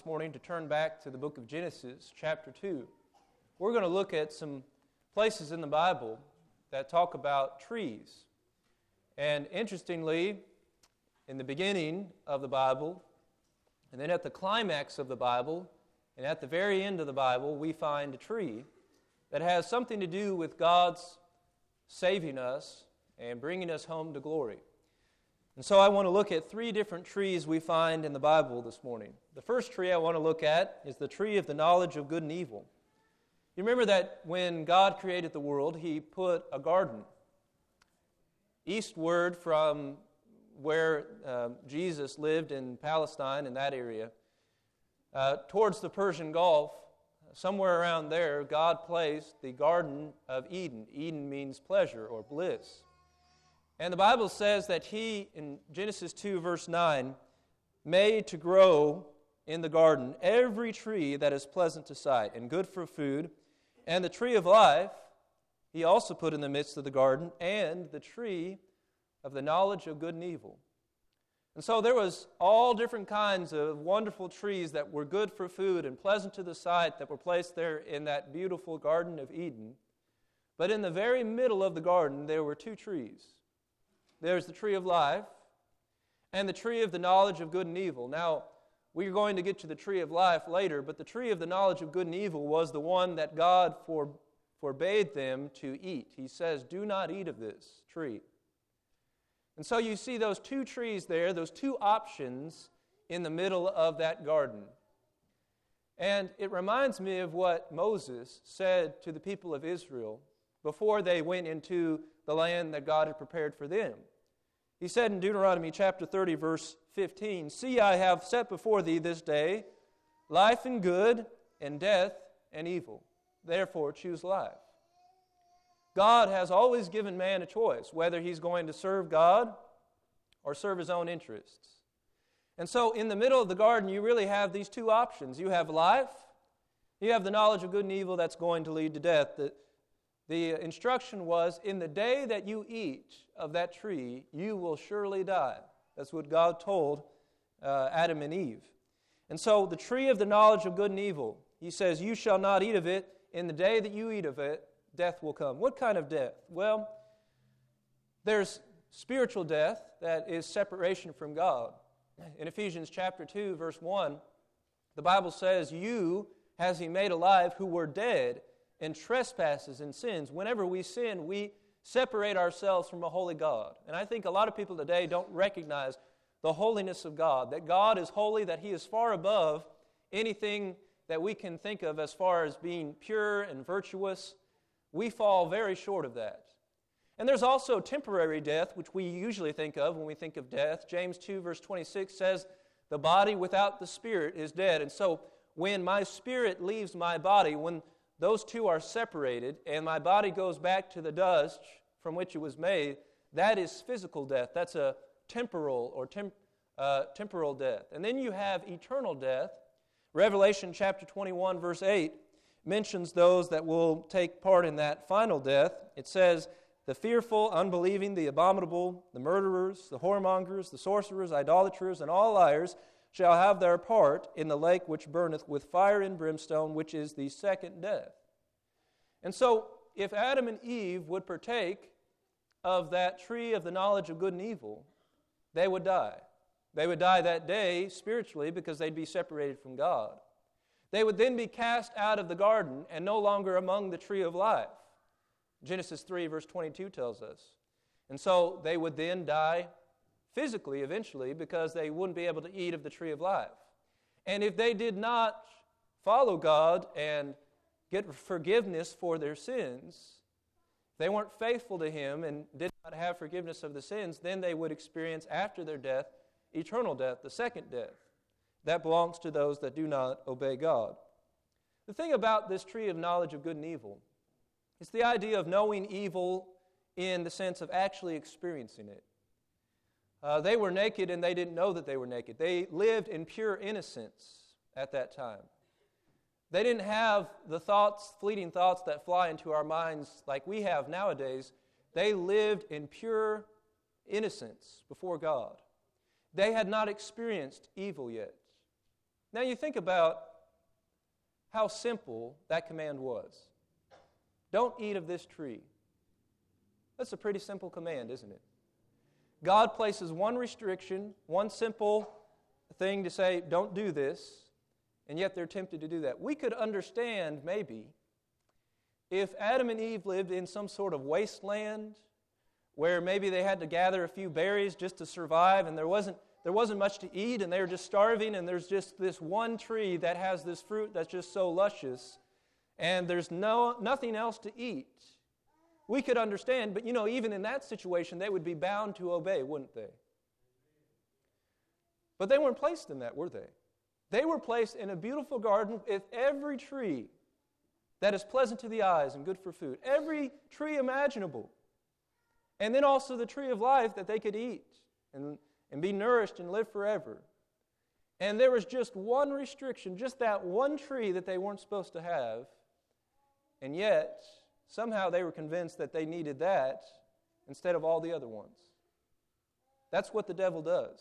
this morning to turn back to the book of Genesis, chapter 2. We're going to look at some places in the Bible that talk about trees. And interestingly, in the beginning of the Bible, and then at the climax of the Bible, and at the very end of the Bible, we find a tree that has something to do with God's saving us and bringing us home to glory. And so I want to look at three different trees we find in the Bible this morning. The first tree I want to look at is the tree of the knowledge of good and evil. You remember that when God created the world, He put a garden eastward from where Jesus lived in Palestine, in that area, towards the Persian Gulf. Somewhere around there, God placed the Garden of Eden. Eden means pleasure or bliss. And the Bible says that He, in Genesis 2, verse 9, made to grow in the garden every tree that is pleasant to sight and good for food, and the tree of life He also put in the midst of the garden, and the tree of the knowledge of good and evil. And so there was all different kinds of wonderful trees that were good for food and pleasant to the sight that were placed there in that beautiful Garden of Eden. But in the very middle of the garden, there were two trees. There's the tree of life and the tree of the knowledge of good and evil. Now, we're going to get to the tree of life later, but the tree of the knowledge of good and evil was the one that God forbade them to eat. He says, do not eat of this tree. And so you see those two trees there, those two options in the middle of that garden. And it reminds me of what Moses said to the people of Israel before they went into the land that God had prepared for them. He said in Deuteronomy chapter 30, verse 15, See, I have set before thee this day life and good, and death and evil. Therefore choose life. God has always given man a choice, whether he's going to serve God or serve his own interests. And so in the middle of the garden, you really have these two options. You have life, you have the knowledge of good and evil that's going to lead to death. The instruction was, in the day that you eat of that tree, you will surely die. That's what God told Adam and Eve. And so the tree of the knowledge of good and evil, He says, you shall not eat of it. In the day that you eat of it, death will come. What kind of death? Well, there's spiritual death that is separation from God. In Ephesians chapter 2, verse 1, the Bible says, you has He made alive who were dead in trespasses and sins. Whenever we sin, we separate ourselves from a holy God. And I think a lot of people today don't recognize the holiness of God, that God is holy, that He is far above anything that we can think of as far as being pure and virtuous. We fall very short of that. And there's also temporary death, which we usually think of when we think of death. James 2, verse 26 says, the body without the spirit is dead. And so when my spirit leaves my body, when those two are separated, and my body goes back to the dust from which it was made, that is physical death. That's a temporal or temporal death. And then you have eternal death. Revelation chapter 21, verse 8 mentions those that will take part in that final death. It says, the fearful, unbelieving, the abominable, the murderers, the whoremongers, the sorcerers, idolaters, and all liars shall have their part in the lake which burneth with fire and brimstone, which is the second death. And so, if Adam and Eve would partake of that tree of the knowledge of good and evil, they would die. They would die that day spiritually because they'd be separated from God. They would then be cast out of the garden and no longer among the tree of life. Genesis 3, verse 22 tells us. And so they would then die physically eventually because they wouldn't be able to eat of the tree of life. And if they did not follow God and get forgiveness for their sins, if they weren't faithful to Him and did not have forgiveness of the sins, then they would experience after their death eternal death, the second death. That belongs to those that do not obey God. The thing about this tree of knowledge of good and evil is the idea of knowing evil in the sense of actually experiencing it. They were naked and they didn't know that they were naked. They lived in pure innocence at that time. They didn't have the thoughts, fleeting thoughts that fly into our minds like we have nowadays. They lived in pure innocence before God. They had not experienced evil yet. Now you think about how simple that command was. Don't eat of this tree. That's a pretty simple command, isn't it? God places one restriction, one simple thing to say, don't do this, and yet they're tempted to do that. We could understand, maybe, if Adam and Eve lived in some sort of wasteland where maybe they had to gather a few berries just to survive, and there wasn't much to eat, and they were just starving, and there's just this one tree that has this fruit that's just so luscious, and there's nothing else to eat. We could understand, but even in that situation, they would be bound to obey, wouldn't they? But they weren't placed in that, were they? They were placed in a beautiful garden with every tree that is pleasant to the eyes and good for food. Every tree imaginable. And then also the tree of life that they could eat and be nourished and live forever. And there was just one restriction, just that one tree that they weren't supposed to have. And yet, somehow they were convinced that they needed that instead of all the other ones. That's what the devil does.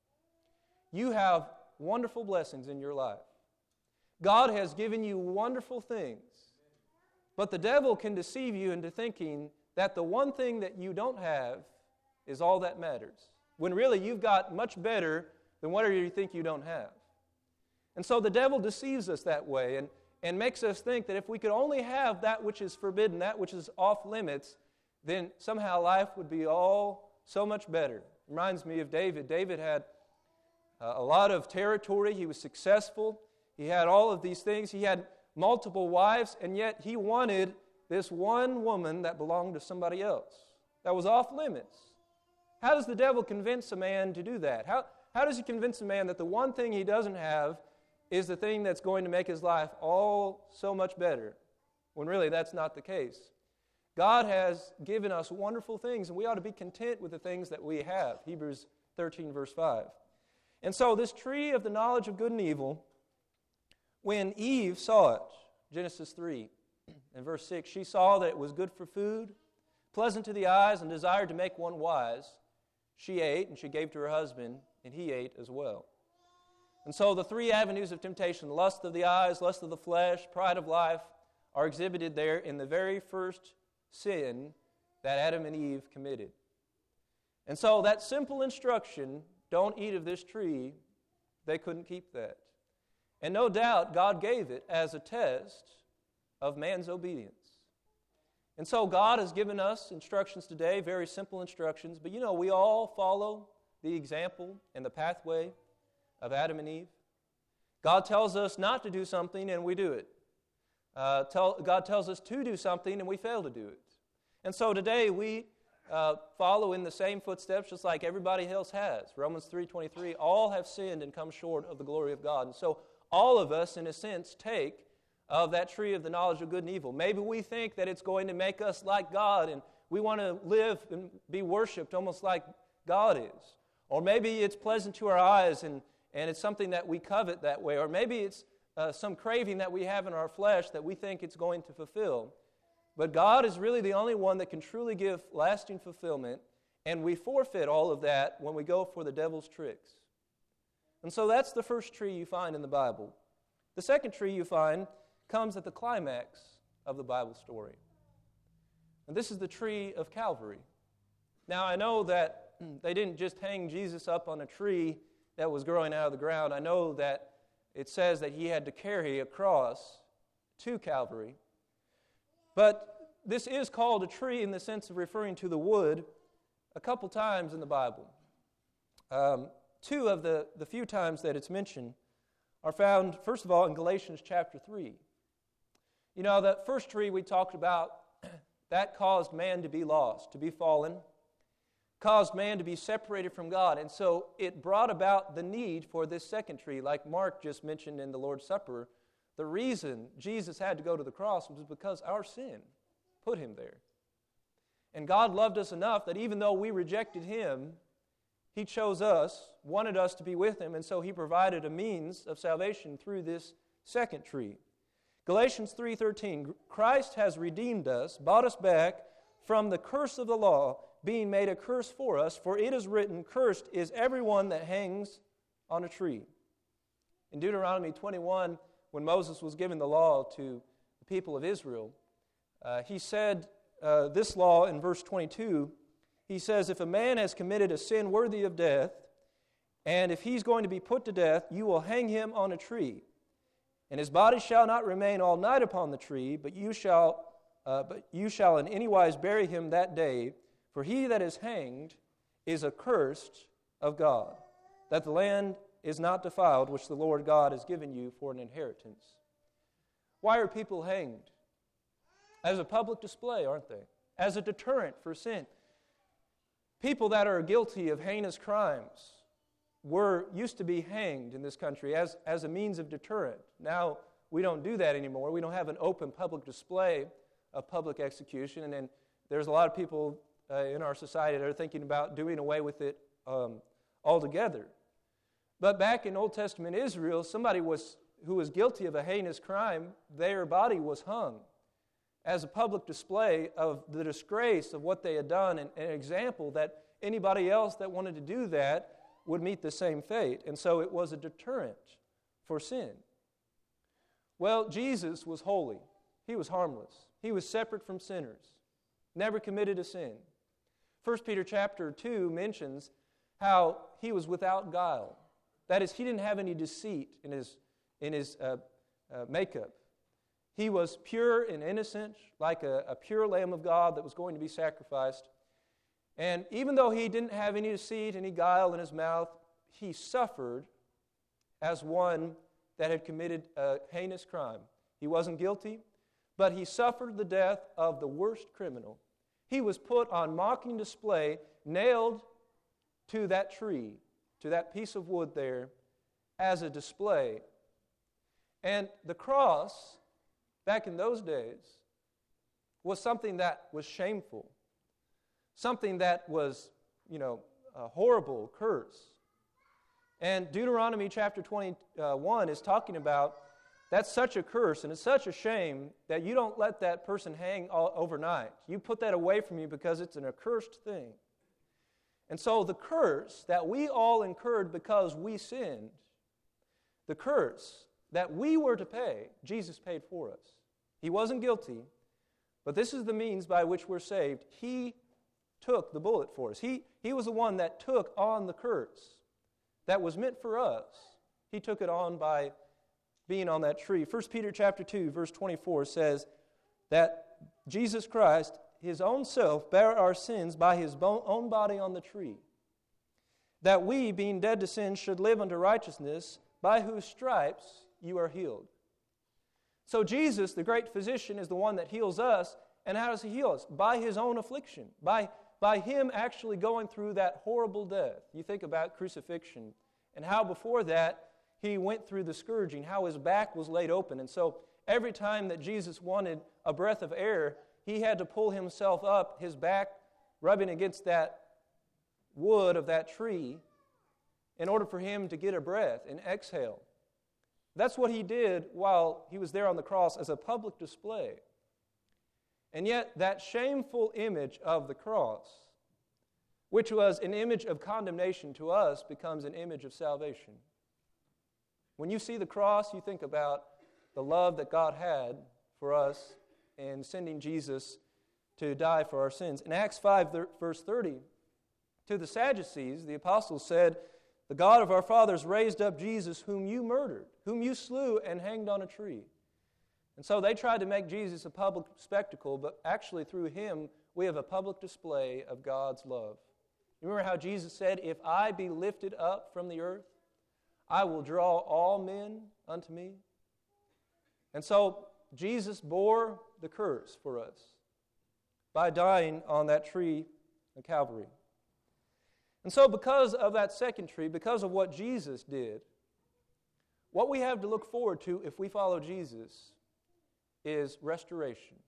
You have wonderful blessings in your life. God has given you wonderful things. But the devil can deceive you into thinking that the one thing that you don't have is all that matters, when really you've got much better than whatever you think you don't have. And so the devil deceives us that way and makes us think that if we could only have that which is forbidden, that which is off limits, then somehow life would be all so much better. It reminds me of David. David had a lot of territory. He was successful. He had all of these things. He had multiple wives, and yet he wanted this one woman that belonged to somebody else, that was off limits. How does the devil convince a man to do that? How does he convince a man that the one thing he doesn't have is the thing that's going to make his life all so much better, when really that's not the case? God has given us wonderful things, and we ought to be content with the things that we have. Hebrews 13, verse 5. And so this tree of the knowledge of good and evil, when Eve saw it, Genesis 3 and verse 6, she saw that it was good for food, pleasant to the eyes, and desired to make one wise. She ate, and she gave to her husband, and he ate as well. And so the three avenues of temptation, lust of the eyes, lust of the flesh, pride of life, are exhibited there in the very first sin that Adam and Eve committed. And so that simple instruction, don't eat of this tree, they couldn't keep that. And no doubt God gave it as a test of man's obedience. And so God has given us instructions today, very simple instructions, but we all follow the example and the pathway of Adam and Eve. God tells us not to do something and we do it. God tells us to do something and we fail to do it. And so today we follow in the same footsteps just like everybody else has. Romans 3:23, all have sinned and come short of the glory of God. And so all of us, in a sense, take of that tree of the knowledge of good and evil. Maybe we think that it's going to make us like God and we want to live and be worshipped almost like God is. Or maybe it's pleasant to our eyes and it's something that we covet that way. Or maybe it's some craving that we have in our flesh that we think it's going to fulfill. But God is really the only one that can truly give lasting fulfillment, and we forfeit all of that when we go for the devil's tricks. And so that's the first tree you find in the Bible. The second tree you find comes at the climax of the Bible story. And this is the tree of Calvary. Now, I know that they didn't just hang Jesus up on a tree that was growing out of the ground. I know that it says that he had to carry a cross to Calvary. But this is called a tree in the sense of referring to the wood a couple times in the Bible. Two of the few times that it's mentioned are found, first of all, in Galatians chapter 3. That first tree we talked about, that caused man to be lost, to be fallen, caused man to be separated from God. And so it brought about the need for this second tree, like Mark just mentioned in the Lord's Supper. The reason Jesus had to go to the cross was because our sin put him there. And God loved us enough that even though we rejected him, he chose us, wanted us to be with him, and so he provided a means of salvation through this second tree. Galatians 3:13, Christ has redeemed us, bought us back from the curse of the law, being made a curse for us, for it is written, cursed is everyone that hangs on a tree. In Deuteronomy 21, when Moses was giving the law to the people of Israel, he said this law in verse 22. He says, if a man has committed a sin worthy of death, and if he's going to be put to death, you will hang him on a tree. And his body shall not remain all night upon the tree, but you shall in any wise bury him that day. For he that is hanged is accursed of God, that the land is not defiled, which the Lord God has given you for an inheritance. Why are people hanged? As a public display, aren't they? As a deterrent for sin. People that are guilty of heinous crimes used to be hanged in this country as a means of deterrent. Now, we don't do that anymore. We don't have an open public display of public execution, and then there's a lot of people in our society that are thinking about doing away with it altogether. But back in Old Testament Israel, somebody who was guilty of a heinous crime, their body was hung as a public display of the disgrace of what they had done, and an example that anybody else that wanted to do that would meet the same fate. And so it was a deterrent for sin. Well, Jesus was holy. He was harmless. He was separate from sinners, never committed a sin. 1 Peter chapter 2 mentions how he was without guile. That is, he didn't have any deceit in his makeup. He was pure and innocent, like a pure Lamb of God that was going to be sacrificed. And even though he didn't have any deceit, any guile in his mouth, he suffered as one that had committed a heinous crime. He wasn't guilty, but he suffered the death of the worst criminal. He was put on mocking display, nailed to that tree, to that piece of wood there, as a display. And the cross, back in those days, was something that was shameful, something that was, a horrible curse. And Deuteronomy chapter 21 is talking about that's such a curse and it's such a shame that you don't let that person hang overnight. You put that away from you because it's an accursed thing. And so the curse that we all incurred because we sinned, the curse that we were to pay, Jesus paid for us. He wasn't guilty, but this is the means by which we're saved. He took the bullet for us. He was the one that took on the curse that was meant for us. He took it on by being on that tree. 1 Peter chapter 2, verse 24 says that Jesus Christ, his own self, bare our sins by his own body on the tree, that we, being dead to sin, should live unto righteousness, by whose stripes you are healed. So Jesus, the great physician, is the one that heals us. And how does he heal us? By his own affliction, by him actually going through that horrible death. You think about crucifixion and how before that he went through the scourging, how his back was laid open. And so every time that Jesus wanted a breath of air, he had to pull himself up, his back rubbing against that wood of that tree, in order for him to get a breath and exhale. That's what he did while he was there on the cross as a public display. And yet that shameful image of the cross, which was an image of condemnation to us, becomes an image of salvation. When you see the cross, you think about the love that God had for us in sending Jesus to die for our sins. In Acts 5, verse 30, to the Sadducees, the apostles said, "The God of our fathers raised up Jesus, whom you murdered, whom you slew and hanged on a tree." And so they tried to make Jesus a public spectacle, but actually through him, we have a public display of God's love. You remember how Jesus said, "If I be lifted up from the earth, I will draw all men unto me." And so Jesus bore the curse for us by dying on that tree of Calvary. And so because of that second tree, because of what Jesus did, what we have to look forward to if we follow Jesus is restoration.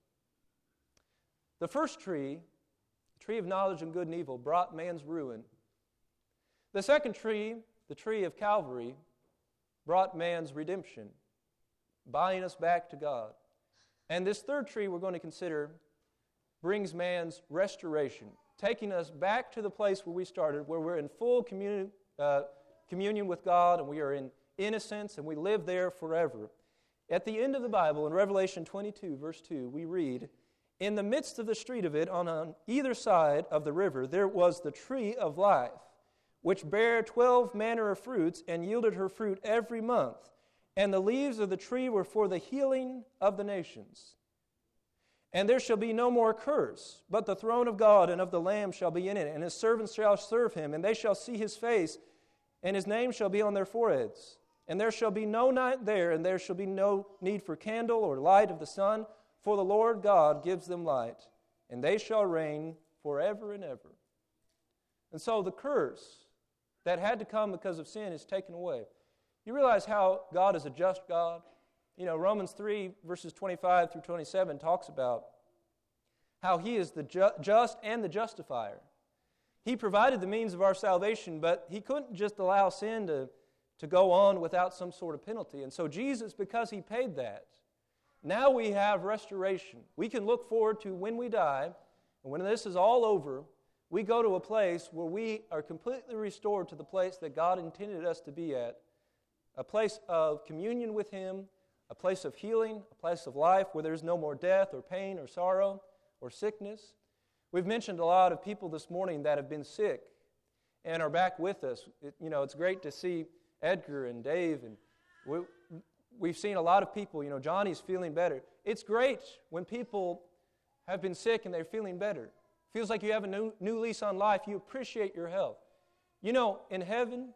The first tree, the tree of knowledge of good and evil, brought man's ruin. The second tree, the tree of Calvary, brought man's redemption, buying us back to God. And this third tree we're going to consider brings man's restoration, taking us back to the place where we started, where we're in full communion with God and we are in innocence, and we live there forever. At the end of the Bible, in Revelation 22, verse 2, we read, "In the midst of the street of it, on either side of the river, there was the tree of life, which bare 12 manner of fruits, and yielded her fruit every month. And the leaves of the tree were for the healing of the nations. And there shall be no more curse, but the throne of God and of the Lamb shall be in it, and his servants shall serve him, and they shall see his face, and his name shall be on their foreheads. And there shall be no night there, and there shall be no need for candle or light of the sun, for the Lord God gives them light, and they shall reign forever and ever." And so the curse that had to come because of sin is taken away. You realize how God is a just God? You know, Romans 3, verses 25 through 27 talks about how he is the just and the justifier. He provided the means of our salvation, but he couldn't just allow sin to go on without some sort of penalty. And so Jesus, because he paid that, now we have restoration. We can look forward to when we die, and when this is all over, we go to a place where we are completely restored to the place that God intended us to be at, a place of communion with him, a place of healing, a place of life where there's no more death or pain or sorrow or sickness. We've mentioned a lot of people this morning that have been sick and are back with us. It's great to see Edgar and Dave, and we've seen a lot of people. Johnny's feeling better. It's great when people have been sick and they're feeling better. Feels like you have a new lease on life. You appreciate your health. In heaven,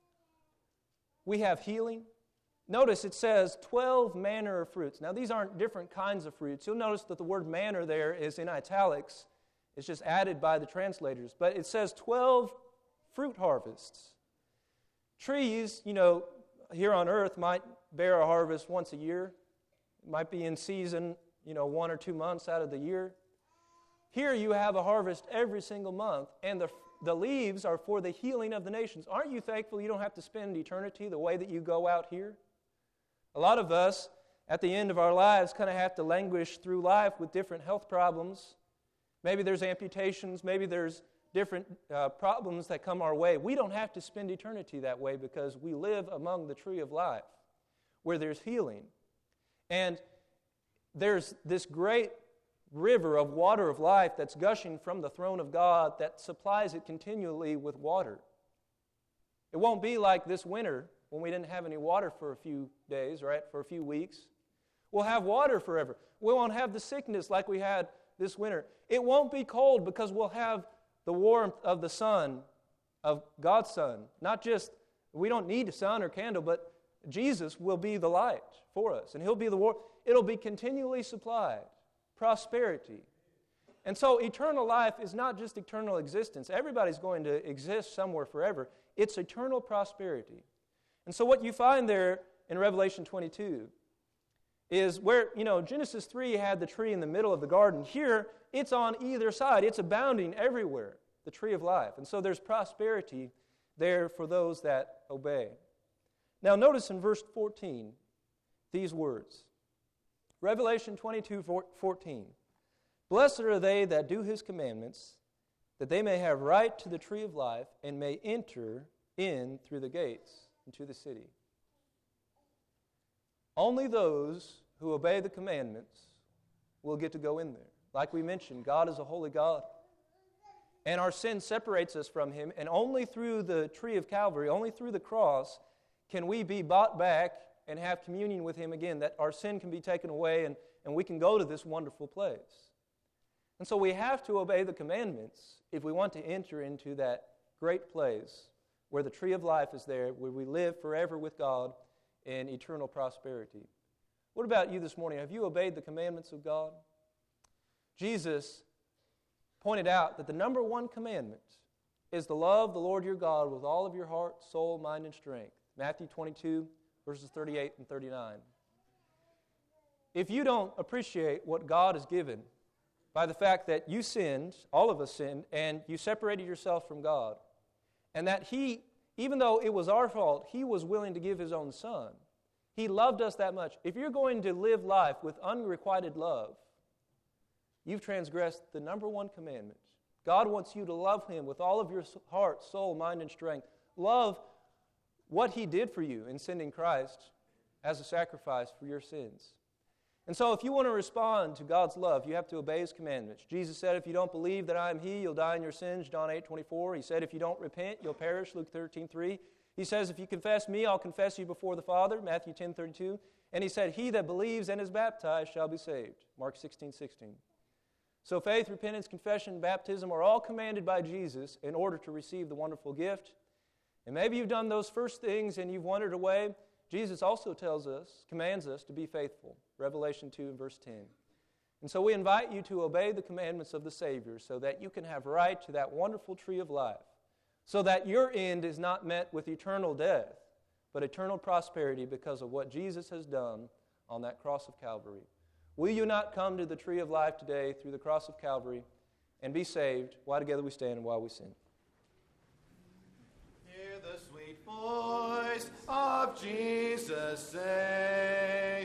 we have healing. Notice it says 12 manner of fruits. Now, these aren't different kinds of fruits. You'll notice that the word manner there is in italics. It's just added by the translators. But it says 12 fruit harvests. Trees, here on earth might bear a harvest once a year. It might be in season, 1 or 2 months out of the year. Here you have a harvest every single month, and the leaves are for the healing of the nations. Aren't you thankful you don't have to spend eternity the way that you go out here? A lot of us, at the end of our lives, kind of have to languish through life with different health problems. Maybe there's amputations, maybe there's different problems that come our way. We don't have to spend eternity that way because we live among the tree of life, where there's healing. And there's this great river of water of life that's gushing from the throne of God that supplies it continually with water. It won't be like this winter when we didn't have any water for a few days, right, for a few weeks. We'll have water forever. We won't have the sickness like we had this winter. It won't be cold because we'll have the warmth of the sun, of God's Son. Not just, we don't need a sun or candle, but Jesus will be the light for us, and He'll be the warmth. It'll be continually supplied. Prosperity. And so eternal life is not just eternal existence. Everybody's going to exist somewhere forever. It's eternal prosperity. And so what you find there in Revelation 22 is where, Genesis 3 had the tree in the middle of the garden. Here, it's on either side. It's abounding everywhere, the tree of life. And so there's prosperity there for those that obey. Now notice in verse 14 these words. Revelation 22:14. "Blessed are they that do His commandments, that they may have right to the tree of life and may enter in through the gates into the city." Only those who obey the commandments will get to go in there. Like we mentioned, God is a holy God. And our sin separates us from Him, and only through the tree of Calvary, only through the cross, can we be bought back and have communion with Him again, that our sin can be taken away and we can go to this wonderful place. And so we have to obey the commandments if we want to enter into that great place where the tree of life is there, where we live forever with God in eternal prosperity. What about you this morning? Have you obeyed the commandments of God? Jesus pointed out that the number one commandment is to love the Lord your God with all of your heart, soul, mind, and strength. Matthew 22, verses 38 and 39. If you don't appreciate what God has given by the fact that you sinned, all of us sinned, and you separated yourself from God, and that He, even though it was our fault, He was willing to give His own Son. He loved us that much. If you're going to live life with unrequited love, you've transgressed the number one commandment. God wants you to love Him with all of your heart, soul, mind, and strength. Love what He did for you in sending Christ as a sacrifice for your sins. And so if you want to respond to God's love, you have to obey His commandments. Jesus said, if you don't believe that I am He, you'll die in your sins, John 8:24. He said, if you don't repent, you'll perish, Luke 13:3. He says, if you confess me, I'll confess you before the Father, Matthew 10:32. And He said, he that believes and is baptized shall be saved, Mark 16:16. So faith, repentance, confession, baptism are all commanded by Jesus in order to receive the wonderful gift. And maybe you've done those first things and you've wandered away. Jesus also commands us to be faithful, Revelation 2 and verse 10. And so we invite you to obey the commandments of the Savior so that you can have right to that wonderful tree of life, so that your end is not met with eternal death, but eternal prosperity because of what Jesus has done on that cross of Calvary. Will you not come to the tree of life today through the cross of Calvary and be saved while together we stand and while we sing? Hear the sweet voice of Jesus say,